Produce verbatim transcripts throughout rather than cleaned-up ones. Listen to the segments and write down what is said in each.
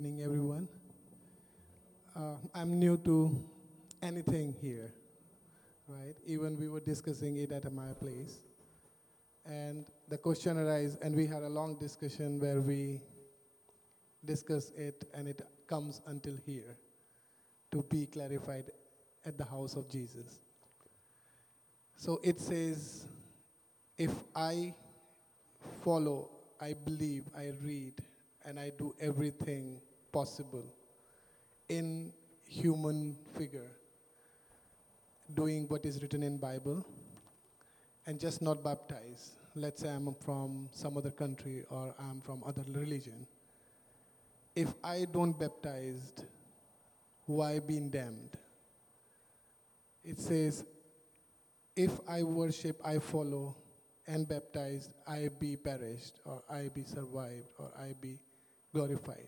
Evening, everyone. Uh, I'm new to anything here, right? Even we were discussing it at my place, and the question arises, and we had a long discussion where we discuss it, and it comes until here to be clarified at the house of Jesus. So it says, if I follow, I believe, I read, and I do everything possible in human figure, doing what is written in Bible, and just not baptized. Let's say I'm from some other country or I'm from other religion. If I don't baptized, why being damned? It says, if I worship, I follow, and baptized, I be perished, or I be survived, or I be glorified.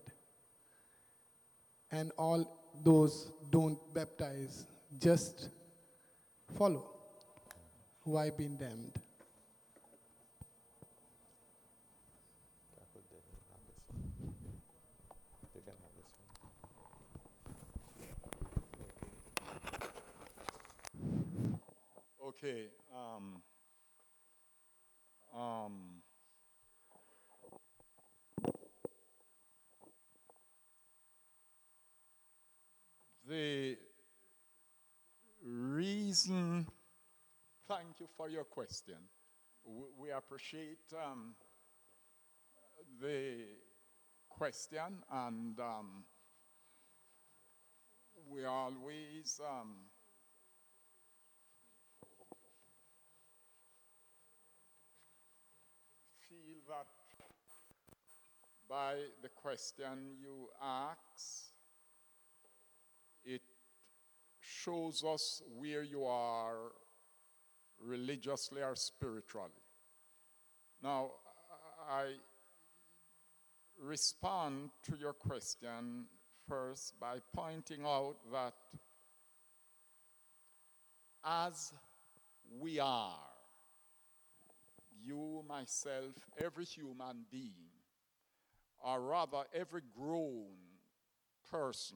And all those don't baptize, just follow. Why being damned? Okay. Um, um, the reason, thank you for your question. We, we appreciate um, the question, and um, we always um, feel that by the question you ask, it shows us where you are religiously or spiritually. Now, I respond to your question first by pointing out that as we are, you, myself, every human being, or rather every grown person,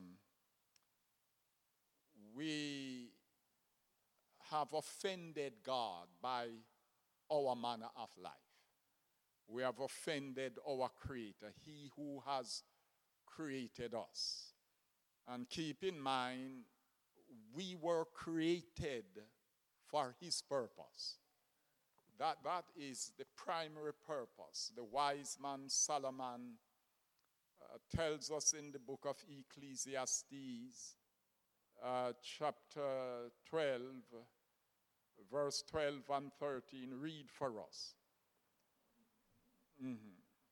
we have offended God by our manner of life. We have offended our Creator, He who has created us. And keep in mind, we were created for His purpose. That, that is the primary purpose. The wise man Solomon uh, tells us in the book of Ecclesiastes, uh, chapter twelve, verse twelve and thirteen. Read for us. Mm-hmm.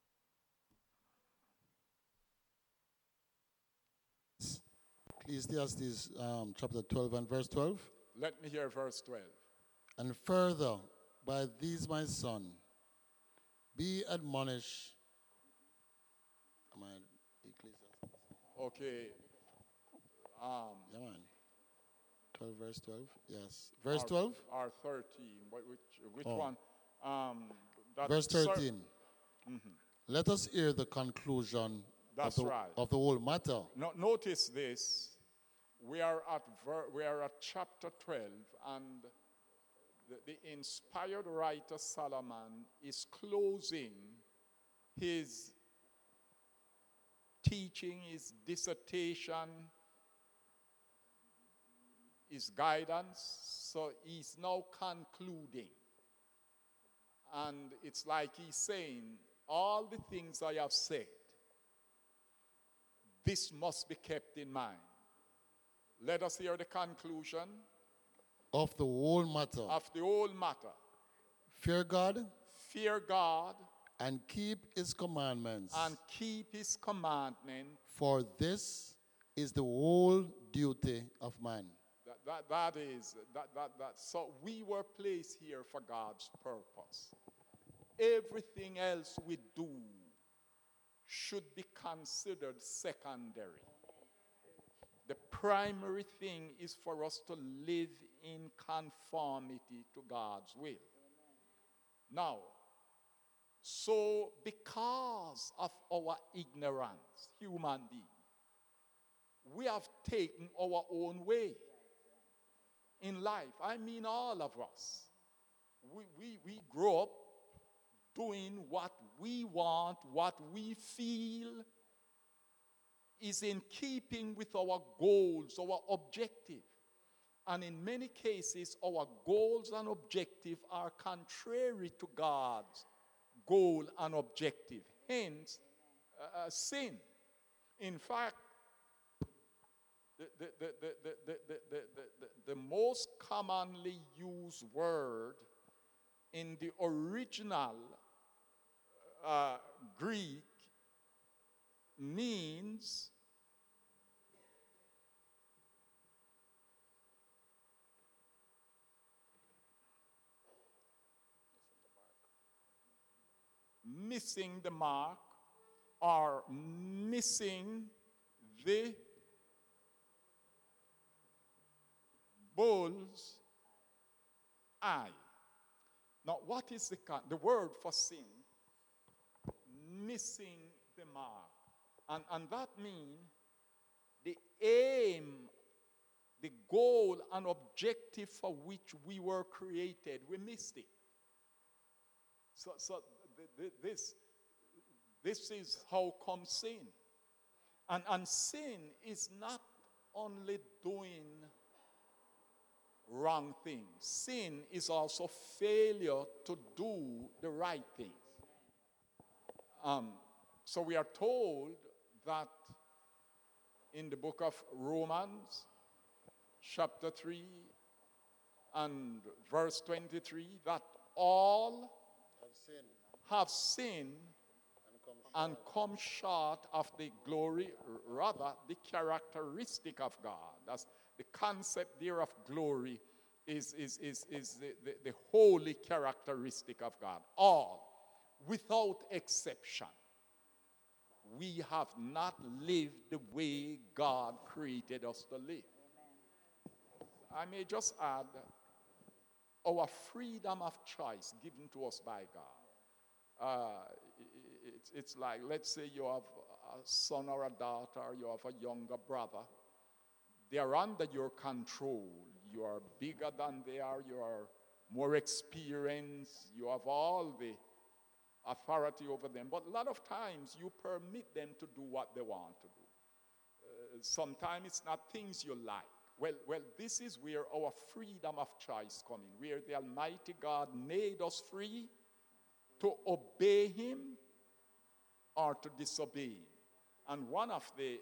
Ecclesiastes um, chapter twelve and verse twelve. Let me hear verse twelve. And further, by these, my son, be admonished. Am I Ecclesiastes? Okay. Um, Yeah, man. twelve, verse twelve. Yes. Verse or, twelve? or thirteen. Which, which Oh. one? Um, that Verse thirteen. Mm-hmm. Let us hear the conclusion That's of the, right. of the whole matter. No, notice this. We are at ver- we are at chapter twelve, and the, the inspired writer Solomon is closing his teaching, his dissertation, his guidance. So he's now concluding. And it's like he's saying, all the things I have said, this must be kept in mind. Let us hear the conclusion Of the whole matter. of the whole matter. Fear God. Fear God. And keep his commandments. And keep his commandment. For this is the whole duty of man. That, that, that is, that, that, that. So we were placed here for God's purpose. Everything else we do should be considered secondary. The primary thing is for us to live in conformity to God's will. Now, so because of our ignorance, human beings, we have taken our own way in life. I mean, all of us. We, we, we grow up doing what we want, what we feel is in keeping with our goals, our objective. And in many cases, our goals and objective are contrary to God's goal and objective. Hence, uh, sin. In fact, the, the, the, the, the, the, the, the, the, the most commonly used word in the original uh, Greek means missing the mark or missing the bull's eye. Now, what is the, the word for sin? Missing the mark. And, and that means the aim, the goal and objective for which we were created, we missed it. So, so th- th- this, this is how comes sin. And, and sin is not only doing wrong things. Sin is also failure to do the right thing. Um, so we are told that in the book of Romans, chapter three and verse twenty-three, that all Have sinned have sinned and come and come short of the glory, rather the characteristic of God. That's the concept there of glory is, is, is, is the, the, the holy characteristic of God. All, without exception, we have not lived the way God created us to live. I may just add our freedom of choice given to us by God. Uh, it's, it's like, let's say you have a son or a daughter, you have a younger brother. They are under your control. You are bigger than they are. You are more experienced. You have all the authority over them. But a lot of times you permit them to do what they want to do. Uh, sometimes it's not things you like. Well, well, this is where our freedom of choice comes in, where the Almighty God made us free to obey Him or to disobey Him. And one of the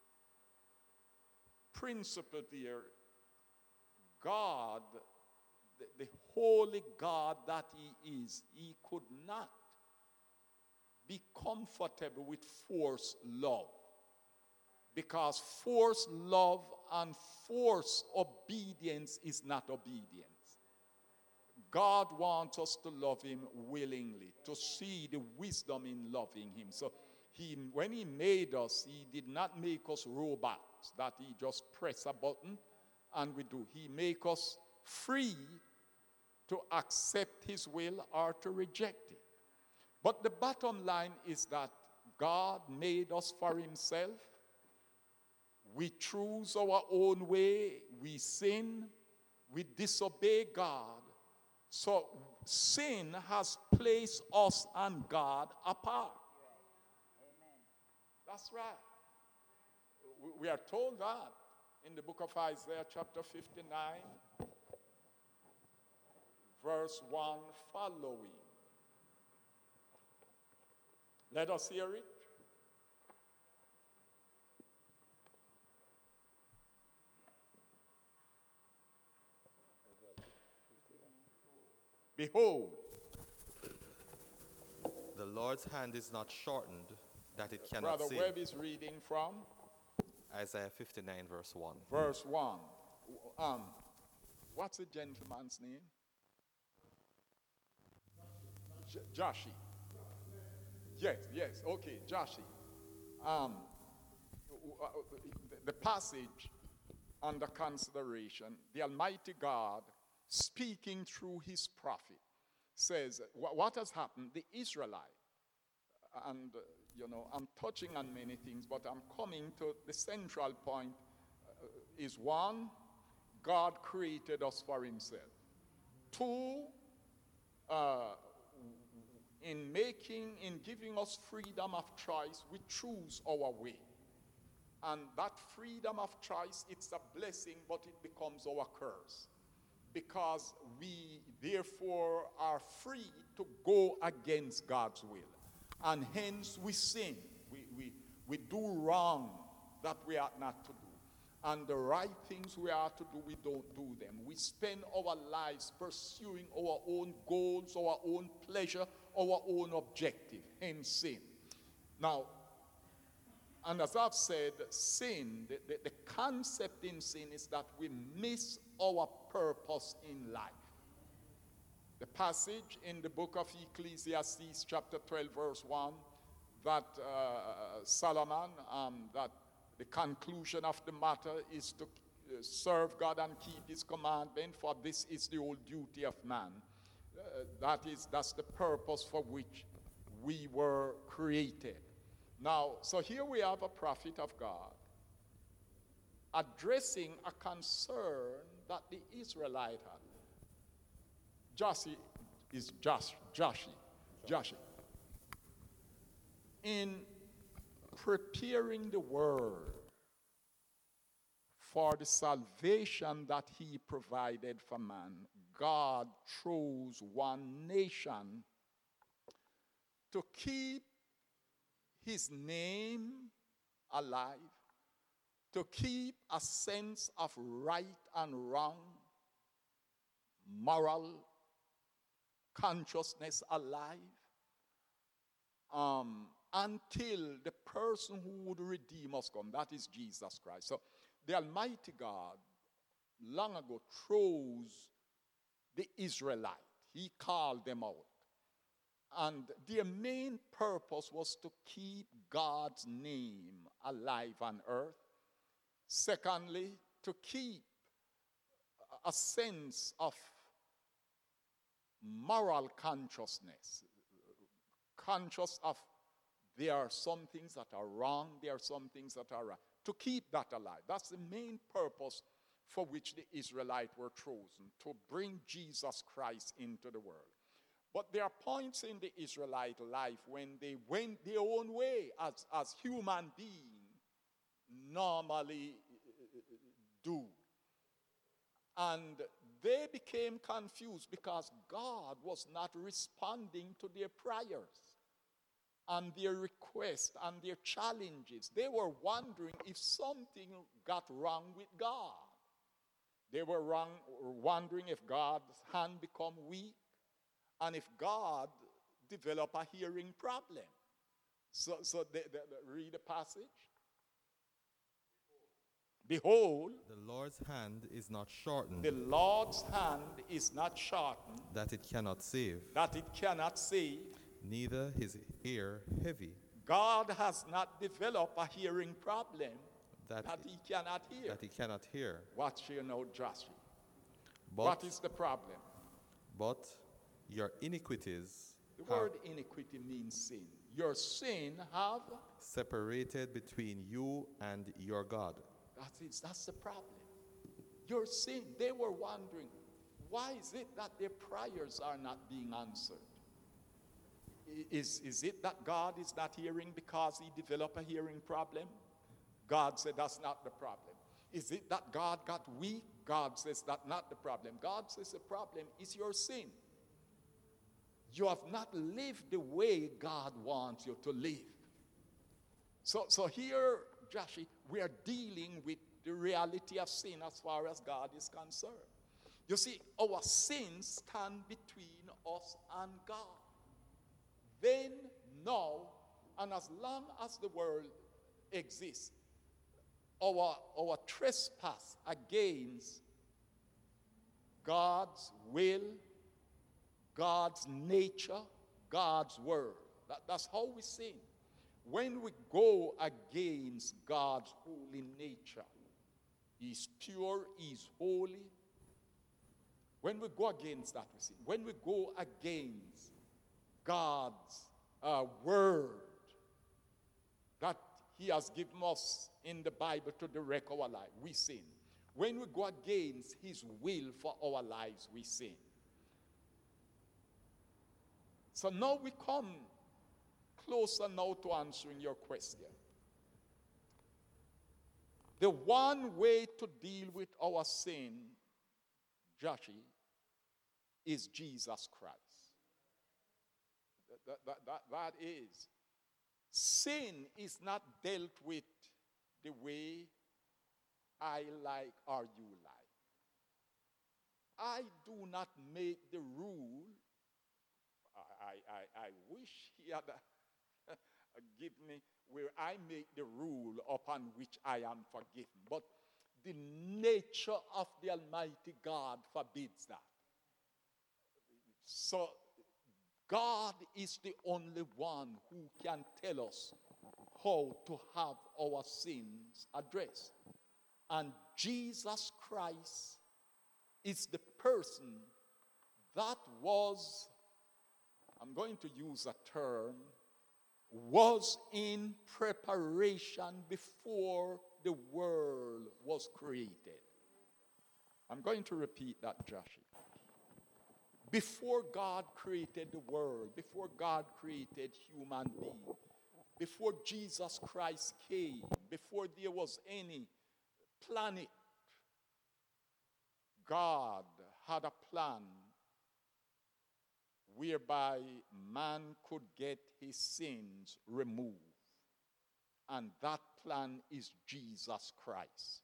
principles there, God, the, the holy God that He is, He could not be comfortable with forced love. Because forced love and forced obedience is not obedience. God wants us to love Him willingly, to see the wisdom in loving Him. So he, when He made us, He did not make us robots that He just press a button and we do. He make us free to accept His will or to reject it. But the bottom line is that God made us for Himself. We choose our own way, we sin, we disobey God. So sin has placed us and God apart. That's right. We are told that in the book of Isaiah chapter fifty-nine, verse one following. Let us hear it. Behold, the Lord's hand is not shortened that it cannot Brother save. Webb is reading from Isaiah fifty-nine, verse one. verse one. Um, what's the gentleman's name? J- Joshi. Yes, yes, okay, Joshi. Um, the passage under consideration, the Almighty God speaking through His prophet says, what has happened? The Israelites and uh, you know, I'm touching on many things, but I'm coming to the central point uh, is one, God created us for himself. Two, uh, in making, in giving us freedom of choice, we choose our way. And that freedom of choice, it's a blessing, but it becomes our curse. Because we, therefore, are free to go against God's will. And hence we sin. We, we, we do wrong that we ought not to do. And the right things we are to do, we don't do them. We spend our lives pursuing our own goals, our own pleasure, our own objective, hence sin. Now, and as I've said, sin, the, the, the concept in sin is that we miss our purpose in life. The passage in the book of Ecclesiastes, chapter twelve, verse one, that uh, Solomon, um, that the conclusion of the matter is to uh, serve God and keep his commandment, for this is the whole duty of man. Uh, that is, that's the purpose for which we were created. Now, so here we have a prophet of God addressing a concern that the Israelite had. Joshi is Josh, Joshi, Joshi. In preparing the word for the salvation that he provided for man, God chose one nation to keep his name alive, to keep a sense of right and wrong, moral consciousness alive, um, until the person who would redeem us come, that is Jesus Christ. So the Almighty God long ago chose the Israelite. He called them out. And their main purpose was to keep God's name alive on earth. Secondly, to keep a sense of moral consciousness, conscious of there are some things that are wrong, there are some things that are right. To keep that alive. That's the main purpose for which the Israelites were chosen, to bring Jesus Christ into the world. But there are points in the Israelite life when they went their own way as, as human beings normally do. And they became confused because God was not responding to their prayers and their requests and their challenges. They were wondering if something got wrong with God. They were wrong, wondering if God's hand become weak and if God developed a hearing problem. So, so they, they, they read the passage. Behold, The Lord's hand is not shortened, the Lord's hand is not shortened, that it cannot save, that it cannot save. neither his ear heavy, God has not developed a hearing problem that, that he cannot hear. that he cannot hear. Watch here now, Joshua. But, What is the problem? but your iniquities The have word iniquity means sin. Your sin have, separated between you and your God. that's, it, that's the problem. Your sin, they were wondering, why is it that their prayers are not being answered? I- Is, is it that God is not hearing because he developed a hearing problem? God said that's not the problem. Is it that God got weak? God says that's not the problem. God says the problem is your sin. You have not lived the way God wants you to live. So, so here, Joshi, we are dealing with the reality of sin as far as God is concerned. You see, our sins stand between us and God. Then, now, and as long as the world exists, our, our trespass against God's will, God's nature, God's word. That, that's how we sin. When we go against God's holy nature, he's pure, he's holy. When we go against that, we sin. When we go against God's uh, word, he has given us in the Bible to direct our life, we sin. When we go against his will for our lives, we sin. So now we come closer now to answering your question. The one way to deal with our sin, Joshi, is Jesus Christ. That, that, that, that is. Sin is not dealt with the way I like or you like. I do not make the rule. I, I, I wish he had uh, give me where I make the rule upon which I am forgiven. But the nature of the Almighty God forbids that. So God is the only one who can tell us how to have our sins addressed. And Jesus Christ is the person that was, I'm going to use a term, was in preparation before the world was created. I'm going to repeat that, Joshua. Before God created the world, before God created human beings, before Jesus Christ came, before there was any planet, God had a plan whereby man could get his sins removed. And that plan is Jesus Christ.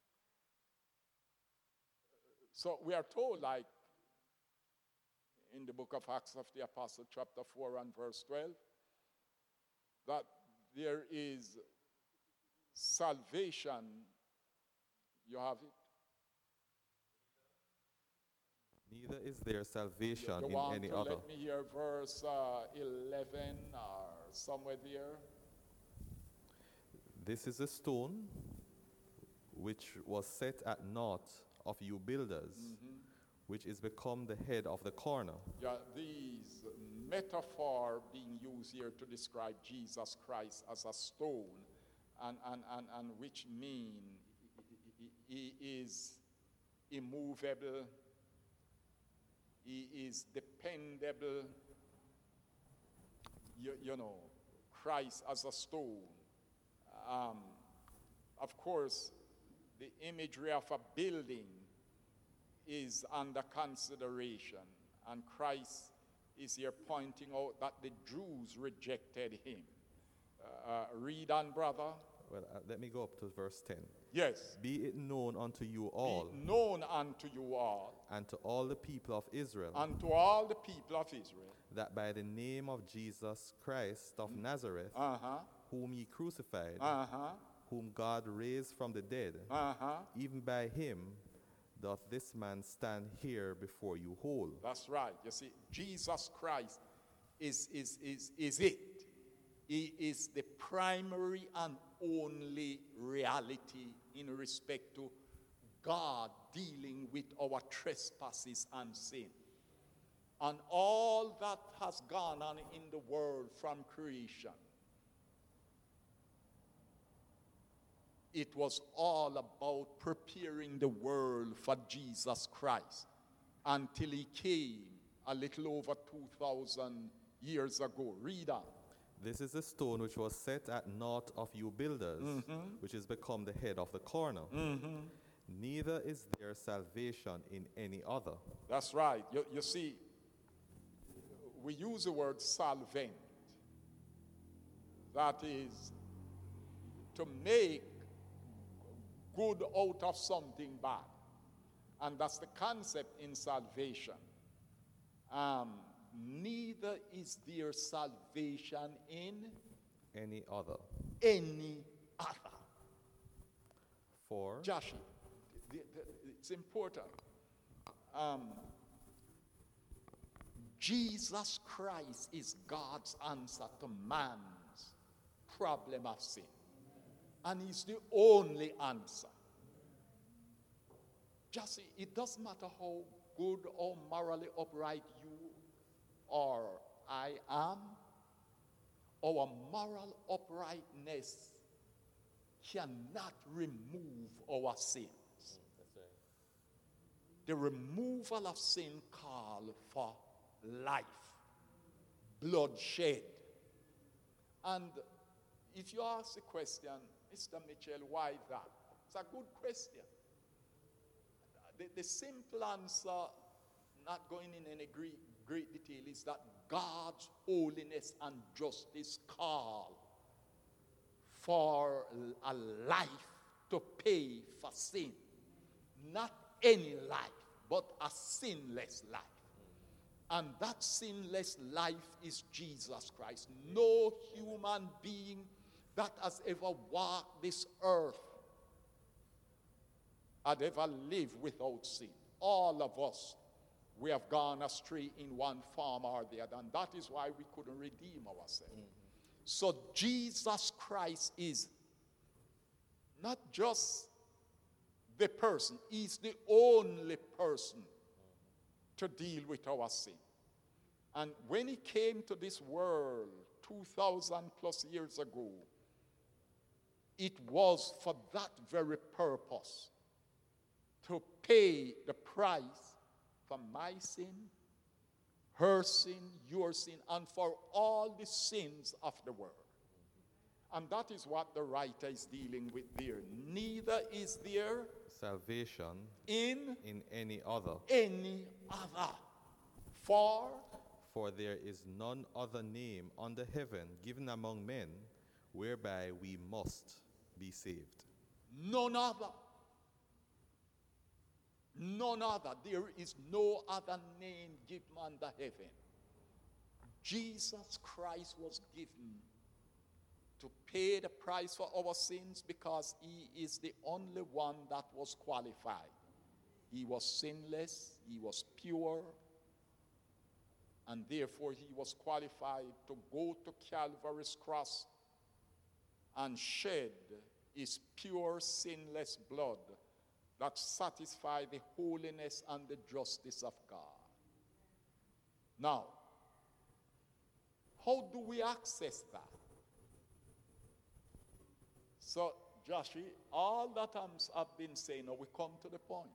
So we are told, like in the book of Acts of the Apostle, chapter four and verse twelve, that there is salvation. You have it? Neither is there salvation You in want any to other. let me hear verse uh, eleven or somewhere there? This is a stone which was set at naught of you builders, Mm-hmm. which is become the head of the corner. Yeah, these metaphor being used here to describe Jesus Christ as a stone, and, and, and, and which mean he is immovable, he is dependable, you, you know, Christ as a stone. Um, of course, the imagery of a building is under consideration, and Christ is here pointing out that the Jews rejected him. Uh, uh, read on, brother. Well, uh, let me go up to verse ten. Yes. Be it known unto you all, Be known unto you all, and to all the people of Israel, unto all the people of Israel, that by the name of Jesus Christ of Nazareth, uh-huh, whom ye crucified, uh-huh, whom God raised from the dead, uh-huh. even by him doth this man stand here before you whole. That's right. You see, Jesus Christ is, is, is, is it. He is the primary and only reality in respect to God dealing with our trespasses and sin. And all that has gone on in the world from creation, it was all about preparing the world for Jesus Christ until he came a little over two thousand years ago. Read on. This is a stone which was set at naught of you builders, Mm-hmm. which is become the head of the corner. Mm-hmm. Neither is there salvation in any other. That's right. You, you see, we use the word solvent. That is to make good out of something bad. And that's the concept in salvation. Um, neither is there salvation in Any other. any other. For Joshua, the- the- it's important. Um, Jesus Christ is God's answer to man's problem of sin. And he's the only answer. Just see, it doesn't matter how good or morally upright you or I am, our moral uprightness cannot remove our sins. The removal of sin call for life, bloodshed. And if you ask the question, Mister Mitchell, why that? It's a good question. The, the simple answer, not going in any great, great detail, is that God's holiness and justice call for a life to pay for sin. Not any life, but a sinless life. And that sinless life is Jesus Christ. No human being that has ever walked this earth had ever lived without sin. All of us, we have gone astray in one form or the other, and that is why we couldn't redeem ourselves. Mm-hmm. So Jesus Christ is not just the person, he's the only person to deal with our sin. And when he came to this world two thousand plus years ago, it was for that very purpose, to pay the price for my sin, her sin, your sin, and for all the sins of the world. And that is what the writer is dealing with there. Neither is there salvation in, in any other. any other. For, For there is none other name under heaven given among men whereby we must be saved. none other. None other. There is no other name given under heaven. Jesus Christ was given to pay the price for our sins because he is the only one that was qualified. He was sinless, he was pure, and therefore he was qualified to go to Calvary's cross and shed his pure, sinless blood that satisfied the holiness and the justice of God. Now, how do we access that? So, Joshua, all that I'm, I've been saying, now we come to the point.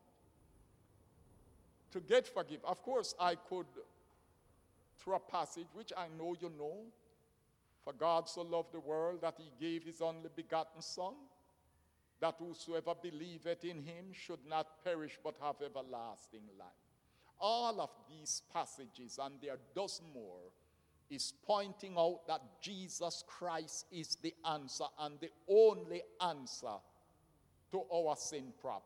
To get forgiven, of course, I could, through a passage which I know you know, for God so loved the world that he gave his only begotten Son, that whosoever believeth in him should not perish but have everlasting life. All of these passages, and there are a dozen more, is pointing out that Jesus Christ is the answer and the only answer to our sin problem.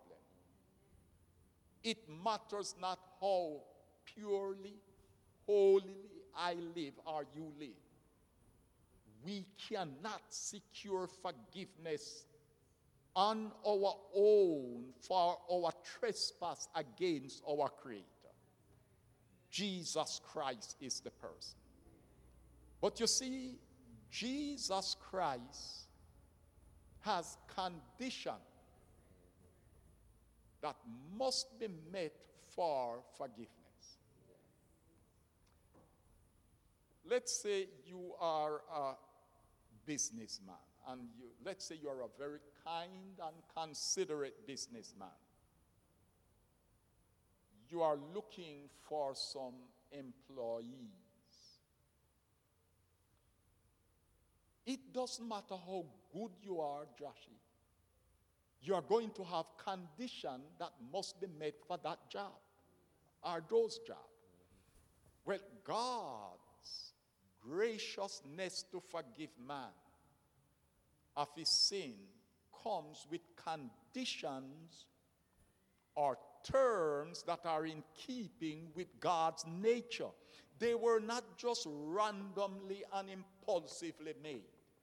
It matters not how purely, holily I live or you live. We cannot secure forgiveness on our own for our trespass against our Creator. Jesus Christ is the person. But you see, Jesus Christ has conditions that must be met for forgiveness. Let's say you are a businessman, and you, let's say you're a very kind and considerate businessman. You are looking for some employees. It doesn't matter how good you are, Joshie. You are going to have conditions that must be met for that job, or those jobs. Well, God's graciousness to forgive man of his sin comes with conditions or terms that are in keeping with God's nature. They were not just randomly and impulsively made.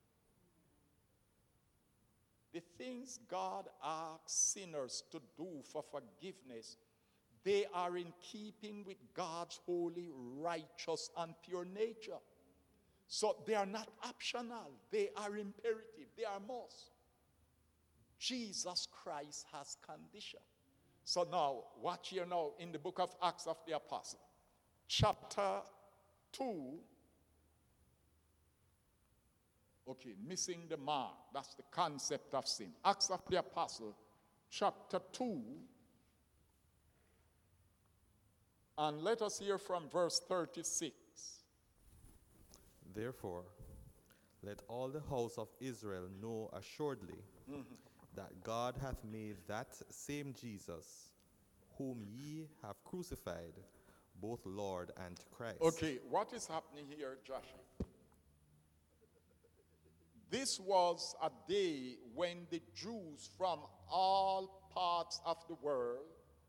The things God asks sinners to do for forgiveness, they are in keeping with God's holy, righteous, and pure nature. So they are not optional. They are imperative. They are must. Jesus Christ has condition. So now, watch here now in the book of Acts of the Apostle, chapter two, Okay, missing the mark. That's the concept of sin. Acts of the Apostle, chapter two. And let us hear from verse thirty-six. Therefore, let all the house of Israel know assuredly that God hath made that same Jesus, whom ye have crucified, both Lord and Christ. Okay, what is happening here, Joshua? This was a day when the Jews from all parts of the world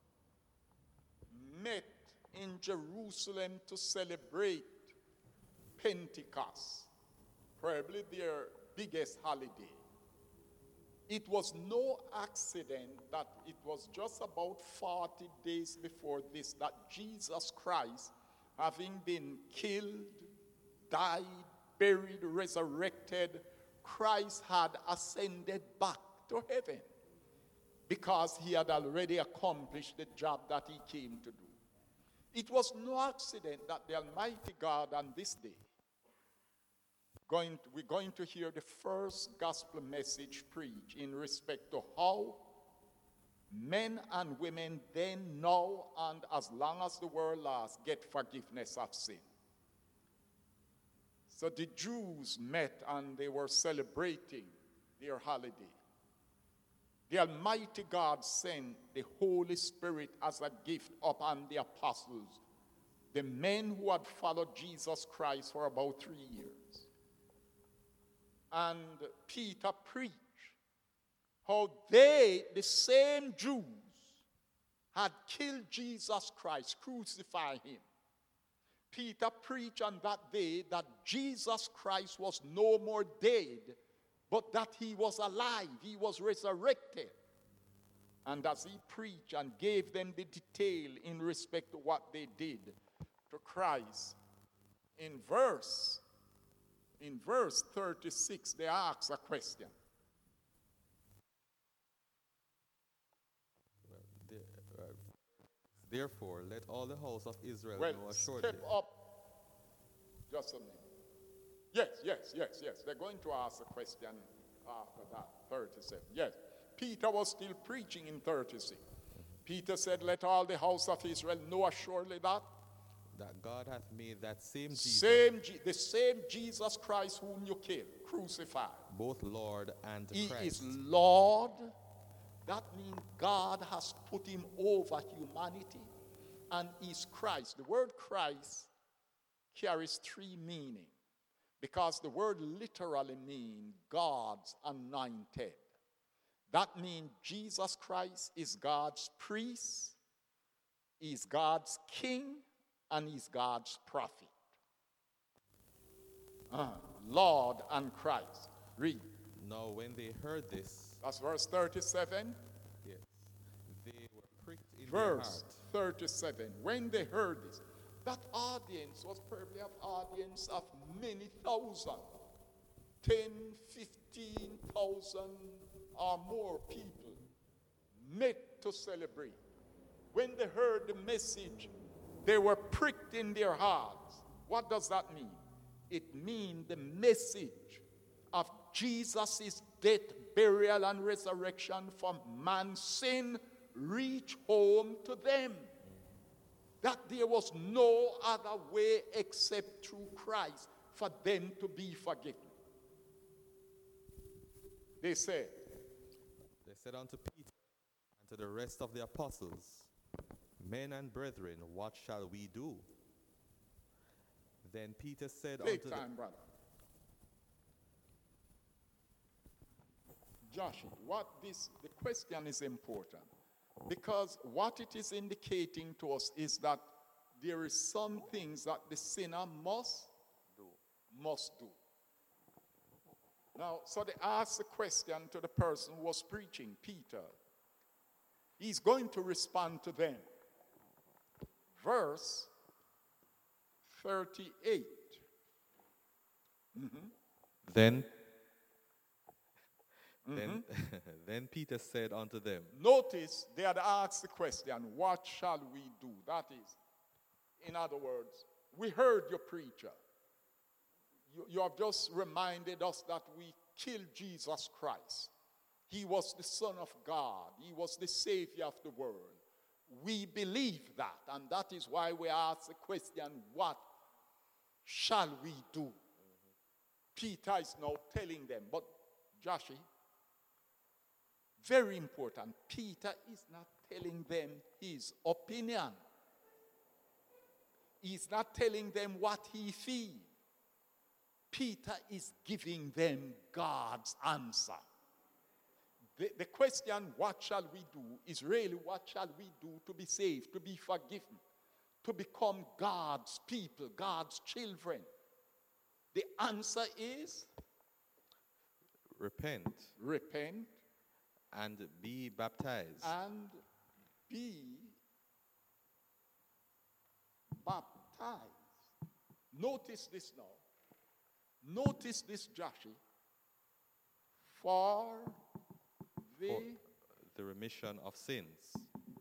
met in Jerusalem to celebrate Pentecost, probably their biggest holiday. It was no accident that it was just about forty days before this that Jesus Christ, having been killed, died, buried, resurrected, Christ had ascended back to heaven because he had already accomplished the job that he came to do. It was no accident that the Almighty God on this day, going to, we're going to hear the first gospel message preached in respect to how men and women then, now, and as long as the world lasts, get forgiveness of sin. So the Jews met and they were celebrating their holiday. The Almighty God sent the Holy Spirit as a gift upon the apostles, the men who had followed Jesus Christ for about three years. And Peter preached how they, the same Jews, had killed Jesus Christ, crucified him. Peter preached on that day that Jesus Christ was no more dead, but that he was alive, he was resurrected. And as he preached and gave them the detail in respect to what they did to Christ, in verse, in verse thirty-six, they ask a question. There- uh, Therefore, let all the house of Israel Well, know assuredly. step up just a minute. Yes, yes, yes, yes. They're going to ask a question after that, thirty-seven. Yes, Peter was still preaching in thirty-six. Peter said, let all the house of Israel know assuredly that that God hath made that same Jesus, same, Je- the same Jesus Christ whom you killed, crucified. both Lord and He Christ. is Lord. That means God has put him over humanity, and is Christ. The word Christ carries three meanings, because the word literally means God's anointed. That means Jesus Christ is God's priest, is God's king, and is God's prophet. Uh, Lord and Christ. Read. Now when they heard this, That's verse thirty-seven. yes, they were pricked in their Verse heart. thirty-seven. When they heard this, that audience was probably an audience of many thousand, ten, fifteen thousand or more people met to celebrate. When they heard the message, they were pricked in their hearts. What does that mean? It means the message of Jesus' death, burial, and resurrection from man's sin reached home to them. That there was no other way except through Christ for them to be forgiven. They said, They said unto Peter and to the rest of the apostles, Men and brethren, what shall we do? Then Peter said take unto the, time, brother. Josh, what this, the question is important, because what it is indicating to us is that there is some things that the sinner must do, must do. Now, so they asked the question to the person who was preaching, Peter. He's going to respond to them. Verse thirty-eight. Mm-hmm. Then, then, then Peter said unto them, Notice they had asked the question, what shall we do? That is, in other words, we heard your preacher. You, you have just reminded us that we killed Jesus Christ. He was the Son of God. He was the Savior of the world. We believe that, and that is why we ask the question, what shall we do? Mm-hmm. Peter is now telling them, but Joshie, very important, Peter is not telling them his opinion. He's not telling them what he feels. Peter is giving them God's answer. The, the question, what shall we do, is really what shall we do to be saved, to be forgiven, to become God's people, God's children. The answer is? Repent. Repent. And be baptized. And be baptized. Notice this now. Notice this, Joshie. For the, For the remission of sins.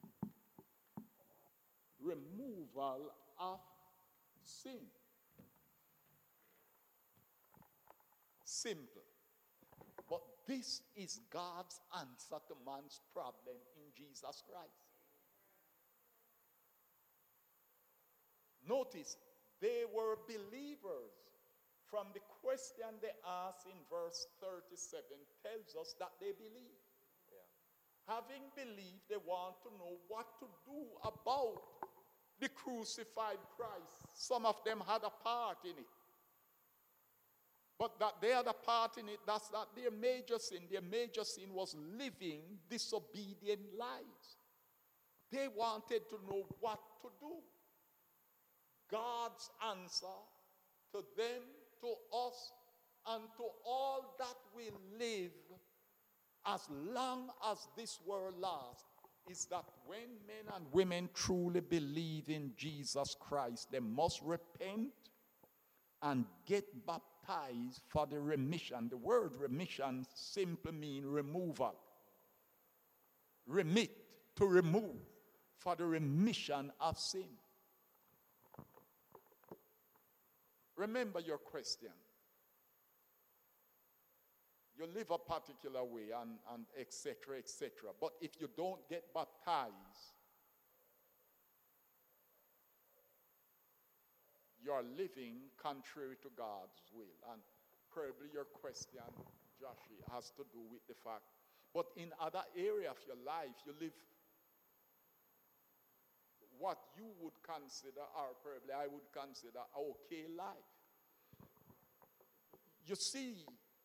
Removal of sin. Simple. But this is God's answer to man's problem in Jesus Christ. Notice, they were believers. From the question they asked in verse thirty-seven tells us that they believe. Yeah. Having believed, they want to know what to do about the crucified Christ. Some of them had a part in it. But that they had a part in it, that's not their major sin. Their major sin was living disobedient lives. They wanted to know what to do. God's answer to them, to us, and to all that will live as long as this world lasts is that when men and women truly believe in Jesus Christ, they must repent and get baptized for the remission. The word remission simply means removal. Remit, to remove, for the remission of sin. Remember your question. You live a particular way and, and et cetera, et cetera. But if you don't get baptized, you're living contrary to God's will. And probably your question, Joshie, has to do with the fact. But in other area of your life, you live what you would consider, or probably I would consider, an okay life. You see,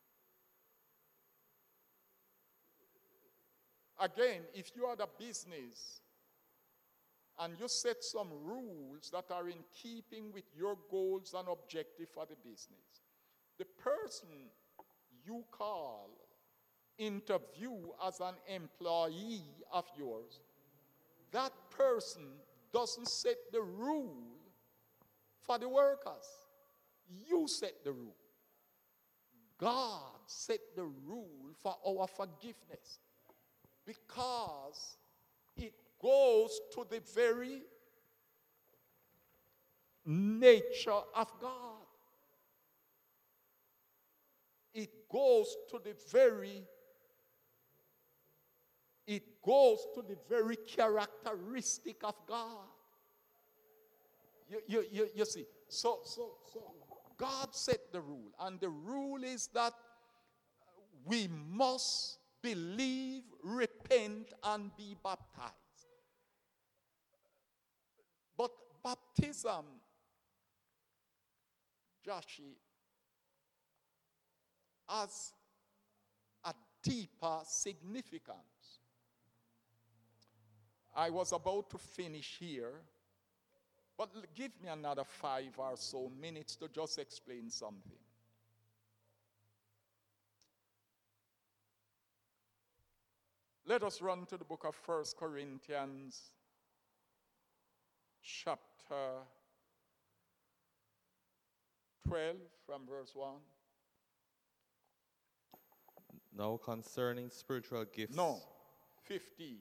again, if you are the business and you set some rules that are in keeping with your goals and objective for the business, the person you call, interview as an employee of yours, that person doesn't set the rule for the workers. You set the rule. God set the rule for our forgiveness because it goes to the very nature of God. It goes to the very It goes to the very characteristic of God. You, you, you, you see, so, so, so God set the rule, and the rule is that we must believe, repent, and be baptized. But baptism, Joshie, has a deeper significance. I was about to finish here, but give me another five or so minutes to just explain something. Let us run to the book of First Corinthians, chapter twelve, from verse one. Now concerning spiritual gifts. No, fifteen.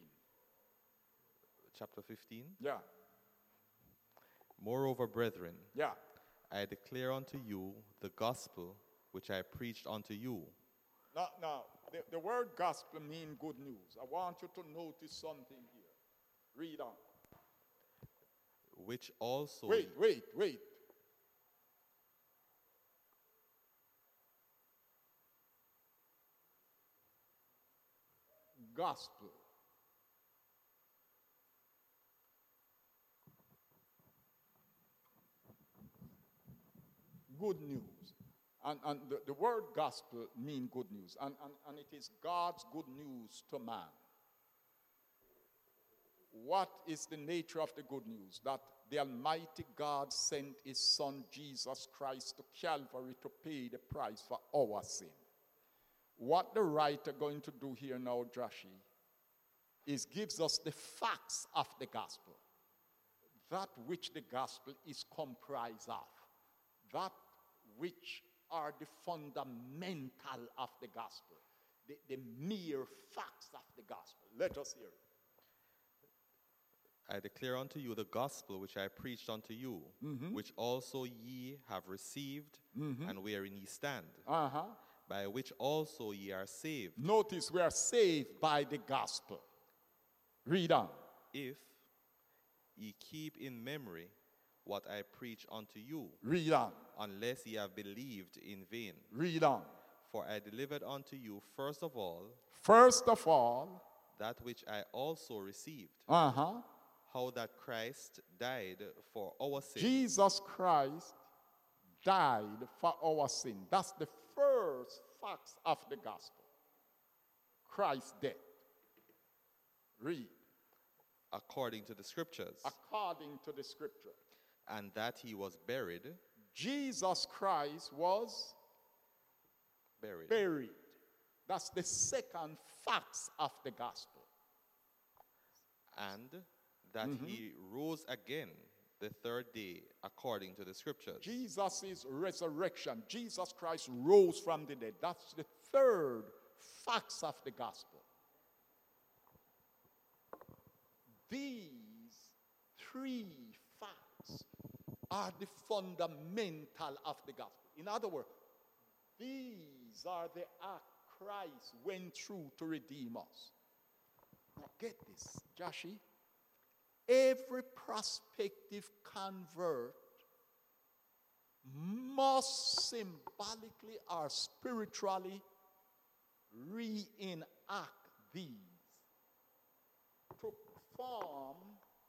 Chapter fifteen. Yeah. Moreover, brethren, Yeah. I declare unto you the gospel which I preached unto you, Now, now the, the word gospel means good news. I want you to notice something here. Read on. which also Wait, wait, wait. Gospel. Good news. And, and the, the word gospel means good news. And, and, and it is God's good news to man. What is the nature of the good news? That the Almighty God sent his Son Jesus Christ to Calvary to pay the price for our sin. What the writer going to do here now, Joshi, is gives us the facts of the gospel. That which the gospel is comprised of. That which are the fundamental of the gospel. The, the mere facts of the gospel. Let us hear it. I declare unto you the gospel which I preached unto you, which also ye have received, and wherein ye stand, Uh-huh. by which also ye are saved, Notice we are saved by the gospel. Read on. if ye keep in memory what I preach unto you, Read on. unless ye have believed in vain. Read on. For I delivered unto you first of all First of all, that which I also received, uh-huh, how that Christ died for our sin, Jesus Christ died for our sin. That's the first facts of the gospel. Christ's death. Read. according to the scriptures, According to the scripture. and that he was buried, Jesus Christ was buried, buried. That's the second facts of the gospel. and that he rose again the third day according to the scriptures. Jesus' resurrection. Jesus Christ rose from the dead. That's the third facts of the gospel. These three facts are the fundamental of the gospel. In other words, these are the act Christ went through to redeem us. Now get this, Joshi. Every prospective convert must symbolically or spiritually reenact these to form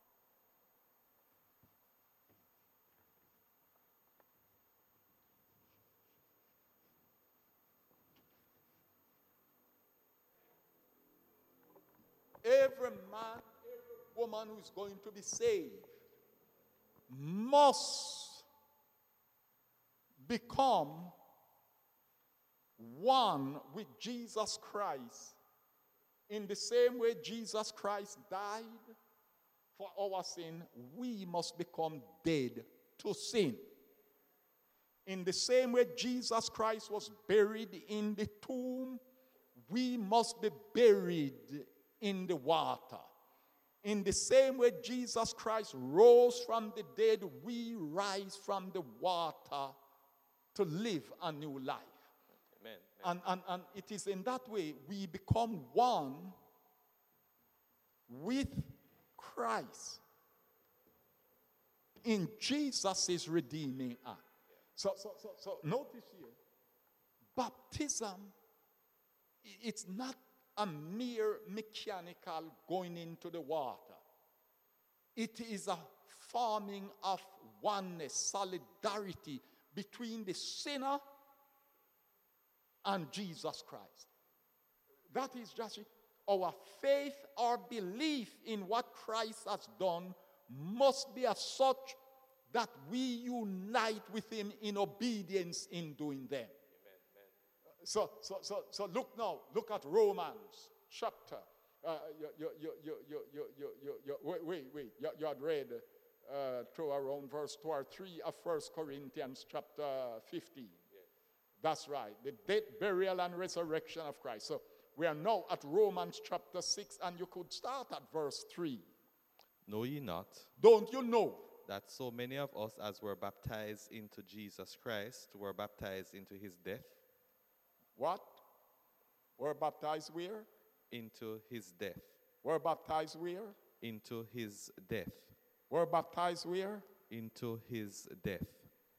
every man, every woman who is going to be saved must become one with Jesus Christ in the same way Jesus Christ died for our sin. We must become dead to sin. In the same way Jesus Christ was buried in the tomb, we must be buried in the water. In the same way Jesus Christ rose from the dead, we rise from the water to live a new life. Amen. And, and, and it is in that way we become one with Christ in Jesus' redeeming act. So, so, so, so notice here, baptism, i- it's not a mere mechanical going into the water. It is a forming of oneness, solidarity between the sinner and Jesus Christ. That is just it. Our faith or belief in what Christ has done must be as such that we unite with him in obedience in doing them. So, so, so, so look now, look at Romans chapter. Uh, you, you, you, you, you, you, you, you, you, wait, wait, wait. You, you had read uh, through around verse two or three of First Corinthians chapter fifteen. That's right, the death, burial, and resurrection of Christ. So we are now at Romans chapter six, and you could start at verse three. Know ye not Don't you know that so many of us, as were baptized into Jesus Christ, were baptized into his death, What? Were baptized where? into his death, Were baptized where? into his death, Were baptized where? into his death.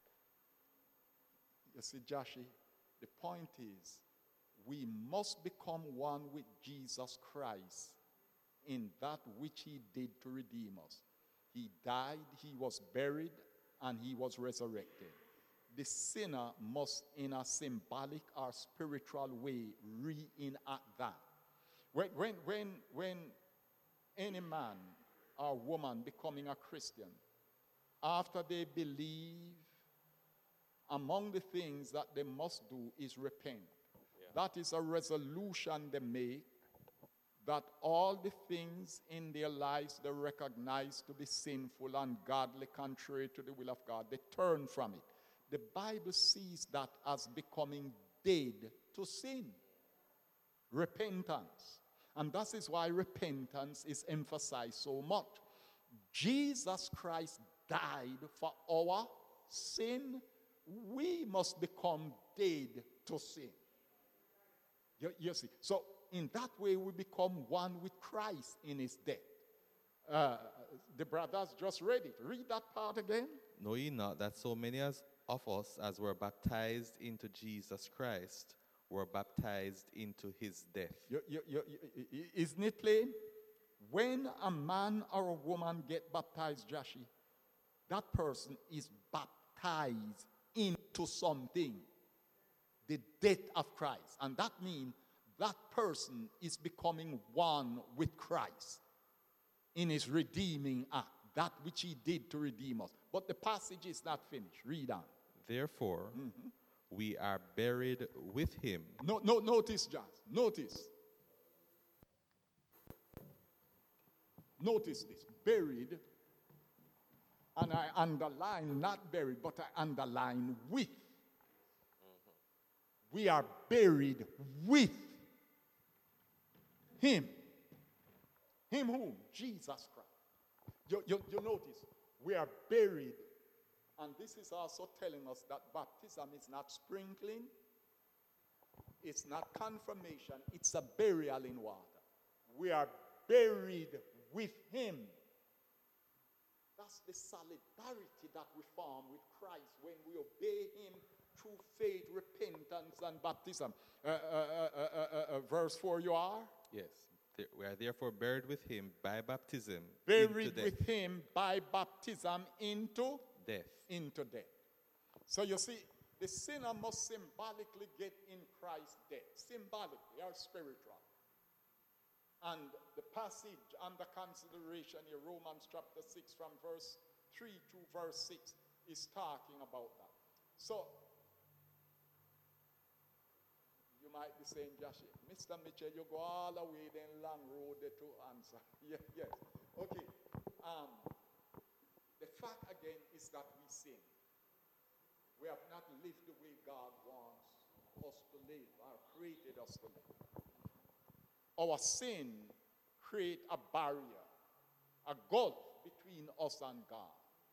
You see, Joshi, the point is, we must become one with Jesus Christ in that which he did to redeem us. He died, he was buried, and he was resurrected. The sinner must, in a symbolic or spiritual way, reenact that. When, when, when, when any man or woman becoming a Christian, after they believe, among the things that they must do is repent. Yeah. That is a resolution they make, that all the things in their lives they recognize to be sinful, ungodly, contrary to the will of God, they turn from it. The Bible sees that as becoming dead to sin. Repentance. And that is why repentance is emphasized so much. Jesus Christ died for our sin. We must become dead to sin. You, you see, so in that way we become one with Christ in his death. Uh, the brothers just read it. Read that part again. Know ye not that so many as of us, as were baptized into Jesus Christ, were baptized into his death? You, you, you, you, isn't it plain? When a man or a woman get baptized, Joshi, that person is baptized into something, the death of Christ. And that means that person is becoming one with Christ in his redeeming act, that which he did to redeem us. But the passage is not finished. Read on. Therefore, mm-hmm. we are buried with him. No, no, notice, John. Notice. Notice this. Buried. And I underline not buried, but I underline with. Mm-hmm. We are buried with him. Him whom? Jesus Christ. You, you, you notice, we are buried. And this is also telling us that baptism is not sprinkling. It's not confirmation. It's a burial in water. We are buried with him. That's the solidarity that we form with Christ when we obey him through faith, repentance, and baptism. Uh, uh, uh, uh, uh, verse four, you are? Yes. We are therefore buried with him by baptism. Buried with him by baptism into death. Into death. So you see, the sinner must symbolically get in Christ's death. Symbolically or spiritual. And the passage under consideration in Romans chapter six from verse three to verse six is talking about that. So, you might be saying, Josh, Mister Mitchell, you go all the way then long road to answer. Yeah, yes. Okay. Um, the fact again is that we sin. We have not lived the way God wants us to live, or created us to live. Our sin creates a barrier, a gulf between us and God.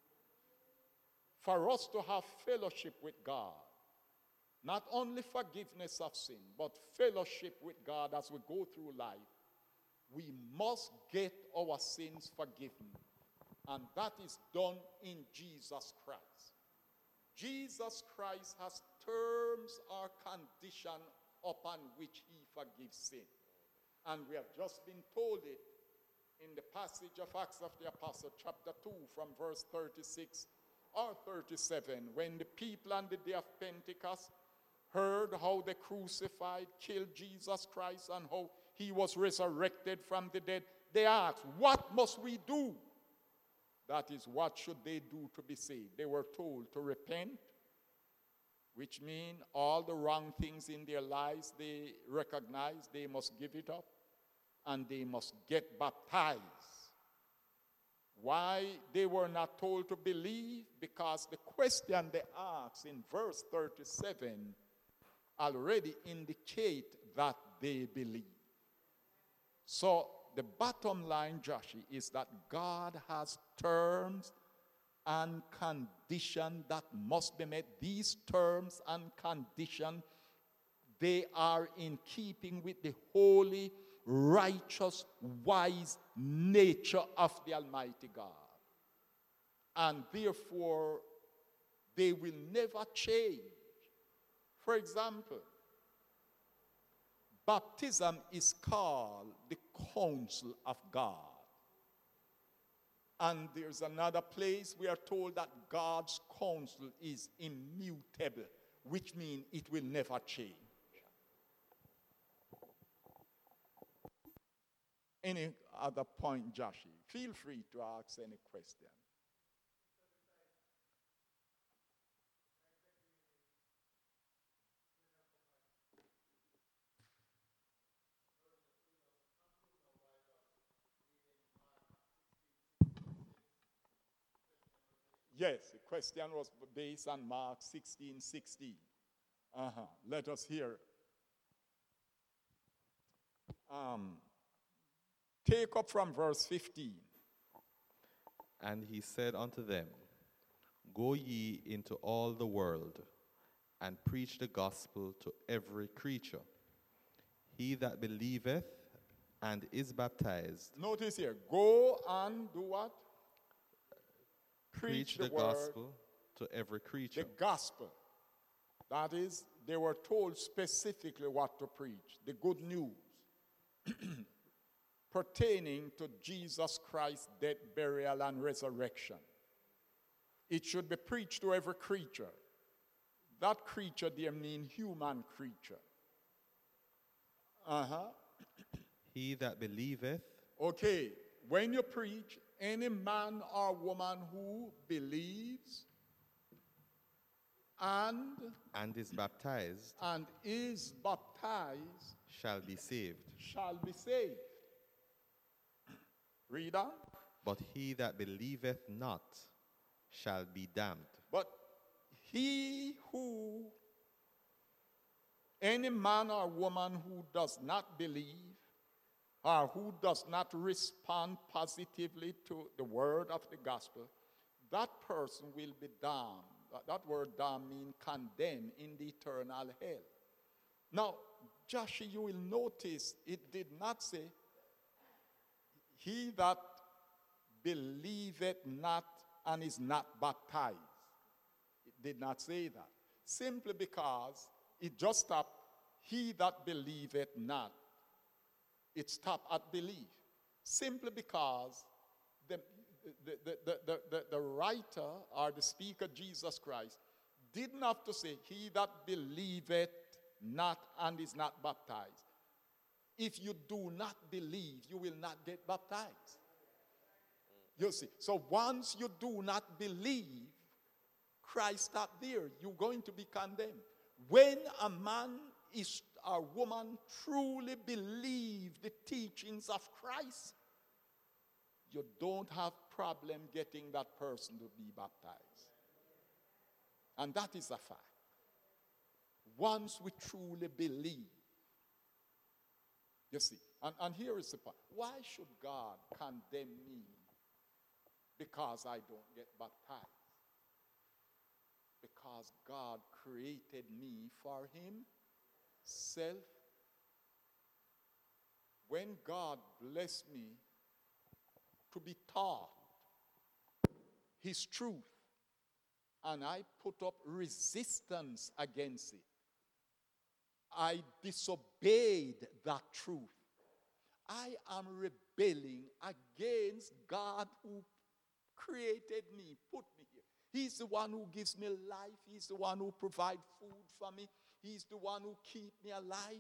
For us to have fellowship with God, not only forgiveness of sin, but fellowship with God as we go through life, we must get our sins forgiven. And that is done in Jesus Christ. Jesus Christ has terms or condition upon which he forgives sin. And we have just been told it in the passage of Acts of the Apostle, chapter two, from verse thirty-six or thirty-seven, when the people on the day of Pentecost heard how they crucified, killed Jesus Christ, and how he was resurrected from the dead, they asked, what must we do? That is, what should they do to be saved? They were told to repent, which means all the wrong things in their lives they recognize, they must give it up, and they must get baptized. Why they were not told to believe? Because the question they asked in verse thirty-seven already indicate that they believe. So the bottom line, Joshi, is that God has terms and condition that must be met. These terms and condition, they are in keeping with the holy, righteous, wise nature of the Almighty God. And therefore, they will never change. For example, baptism is called the counsel of God. And there's another place we are told that God's counsel is immutable, which means it will never change. Any other point, Joshi? Feel free to ask any question. Yes, the question was based on Mark sixteen sixteen. Uh-huh. Let us hear. Um, take up from verse fifteen. And he said unto them, Go ye into all the world, and preach the gospel to every creature. He that believeth and is baptized, Notice here, go and do what? preach, the, word, gospel to every creature. the gospel. That is, they were told specifically what to preach, the good news pertaining to Jesus Christ's death, burial, and resurrection. It should be preached to every creature. That creature there means human creature. Uh-huh. He that believeth Okay, when you preach, any man or woman who believes and, and is baptized and is baptized shall be saved. shall be saved. Read on. But he that believeth not shall be damned. But he who, any man or woman who does not believe or who does not respond positively to the word of the gospel, that person will be damned. That- That word damned means condemned in the eternal hell. Now, Joshua, you will notice it did not say, he that believeth not and is not baptized. It did not say that. Simply because it just stopped, he that believeth not. It stopped at belief. Simply because the, the, the, the, the, the, the writer or the speaker, Jesus Christ, didn't have to say, he that believeth not and is not baptized. If you do not believe, you will not get baptized. You see, so once you do not believe, Christ stopped there. You're going to be condemned. When a man is a woman truly believe the teachings of Christ, you don't have problem getting that person to be baptized. And that is a fact. Once we truly believe, you see, and, and here is the point. Why should God condemn me because I don't get baptized? Because God created me for himself. When God blessed me to be taught his truth, and I put up resistance against it, I disobeyed that truth. I am rebelling against God who created me, put me here. He's the one who gives me life. He's the one who provides food for me. He's the one who keeps me alive.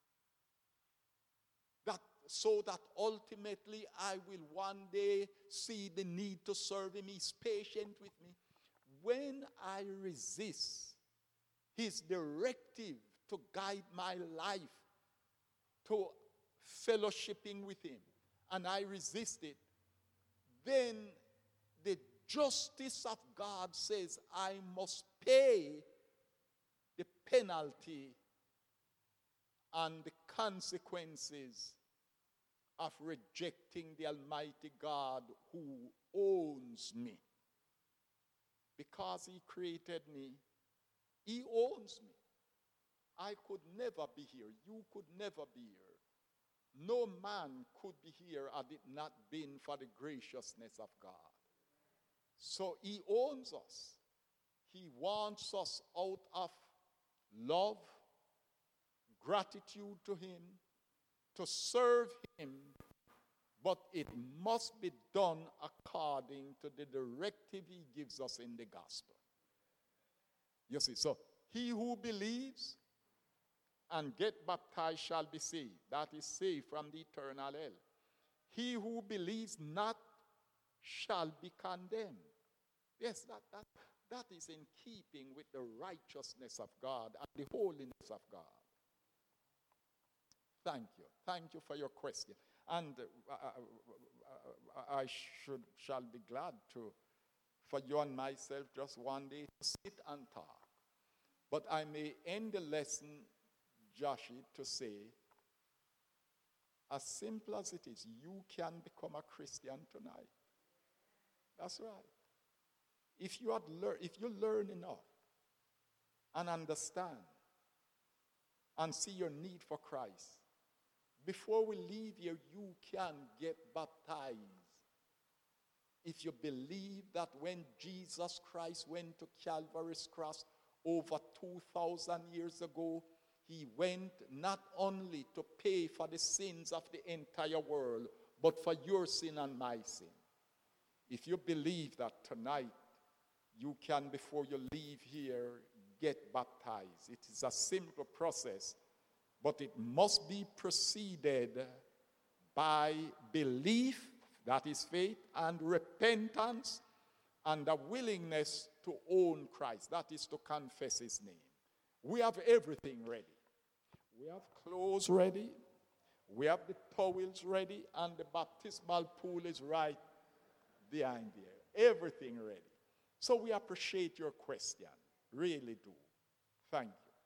That, so that ultimately I will one day see the need to serve him. He's patient with me. When I resist his directive to guide my life to fellowshipping with him, and I resist it, then the justice of God says I must pay the penalty and the consequences of rejecting the Almighty God who owns me. because he created me, he owns me. I could never be here. You could never be here. No man could be here had it not been for the graciousness of God. So he owns us. He wants us out of love, gratitude to him, to serve him, but it must be done according to the directive he gives us in the gospel. You see, so he who believes and get baptized shall be saved. That is saved from the eternal hell. He who believes not shall be condemned. Yes, that, that, that is in keeping with the righteousness of God and the holiness of God. Thank you. Thank you for your question. And uh, uh, I should shall be glad to, for you and myself, just one day to sit and talk. But I may end the lesson, Joshie, to say, as simple as it is, you can become a Christian tonight. That's right. If you had learn, if you learn enough and understand and see your need for Christ, before we leave here, you can get baptized. If you believe that when Jesus Christ went to Calvary's cross over two thousand years ago, he went not only to pay for the sins of the entire world, but for your sin and my sin. If you believe that tonight, you can, before you leave here, get baptized. It is a simple process, but it must be preceded by belief, that is faith, and repentance, and a willingness to own Christ, that is to confess his name. We have everything ready. We have clothes ready. We have the towels ready, and the baptismal pool is right behind there. Everything ready. So we appreciate your question. Really do. Thank you.